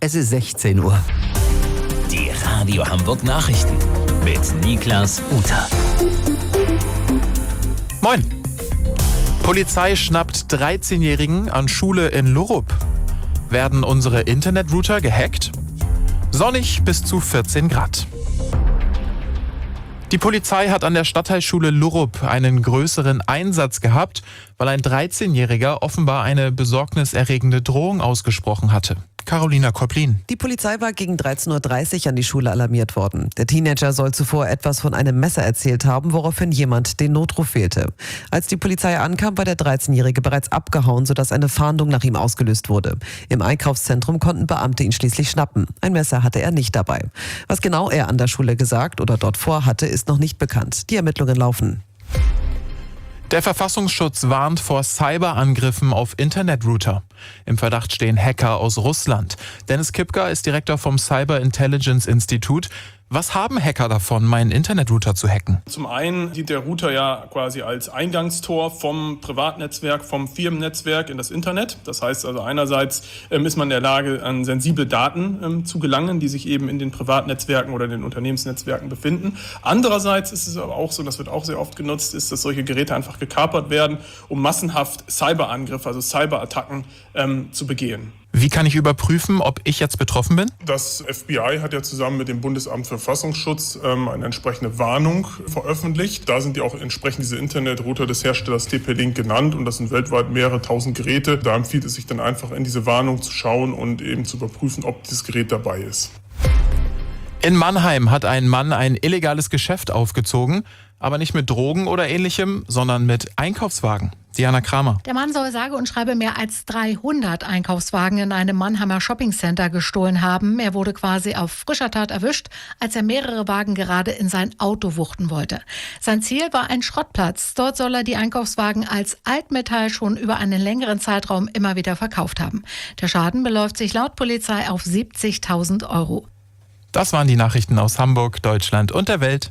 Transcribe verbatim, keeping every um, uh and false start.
Es ist sechzehn Uhr. Die Radio Hamburg Nachrichten mit Niklas Uter. Moin. Polizei schnappt dreizehnjährigen an Schule in Lurup. Werden unsere Internetrouter gehackt? Sonnig bis zu vierzehn Grad. Die Polizei hat an der Stadtteilschule Lurup einen größeren Einsatz gehabt, weil ein dreizehnjähriger offenbar eine besorgniserregende Drohung ausgesprochen hatte. Carolina Koplin. Die Polizei war gegen dreizehn Uhr dreißig an die Schule alarmiert worden. Der Teenager soll zuvor etwas von einem Messer erzählt haben, woraufhin jemand den Notruf wählte. Als die Polizei ankam, war der dreizehnjährige bereits abgehauen, sodass eine Fahndung nach ihm ausgelöst wurde. Im Einkaufszentrum konnten Beamte ihn schließlich schnappen. Ein Messer hatte er nicht dabei. Was genau er an der Schule gesagt oder dort vorhatte, ist noch nicht bekannt. Die Ermittlungen laufen. Der Verfassungsschutz warnt vor Cyberangriffen auf Internetrouter. Im Verdacht stehen Hacker aus Russland. Dennis Kipka ist Direktor vom Cyber Intelligence Institut. Was haben Hacker davon, meinen Internetrouter zu hacken? Zum einen dient der Router ja quasi als Eingangstor vom Privatnetzwerk, vom Firmennetzwerk in das Internet. Das heißt also einerseits ähm, ist man in der Lage, an sensible Daten ähm, zu gelangen, die sich eben in den Privatnetzwerken oder den Unternehmensnetzwerken befinden. Andererseits ist es aber auch so, und das wird auch sehr oft genutzt, ist, dass solche Geräte einfach gekapert werden, um massenhaft Cyberangriffe, also Cyberattacken ähm, zu begehen. Wie kann ich überprüfen, ob ich jetzt betroffen bin? Das F B I hat ja zusammen mit dem Bundesamt für Verfassungsschutz ähm, eine entsprechende Warnung veröffentlicht. Da sind ja auch entsprechend diese Internetrouter des Herstellers T P-Link genannt und das sind weltweit mehrere tausend Geräte. Da empfiehlt es sich dann einfach in diese Warnung zu schauen und eben zu überprüfen, ob dieses Gerät dabei ist. In Mannheim hat ein Mann ein illegales Geschäft aufgezogen, aber nicht mit Drogen oder Ähnlichem, sondern mit Einkaufswagen. Diana Kramer. Der Mann soll sage und schreibe mehr als dreihundert Einkaufswagen in einem Mannheimer Shoppingcenter gestohlen haben. Er wurde quasi auf frischer Tat erwischt, als er mehrere Wagen gerade in sein Auto wuchten wollte. Sein Ziel war ein Schrottplatz. Dort soll er die Einkaufswagen als Altmetall schon über einen längeren Zeitraum immer wieder verkauft haben. Der Schaden beläuft sich laut Polizei auf siebzigtausend Euro. Das waren die Nachrichten aus Hamburg, Deutschland und der Welt.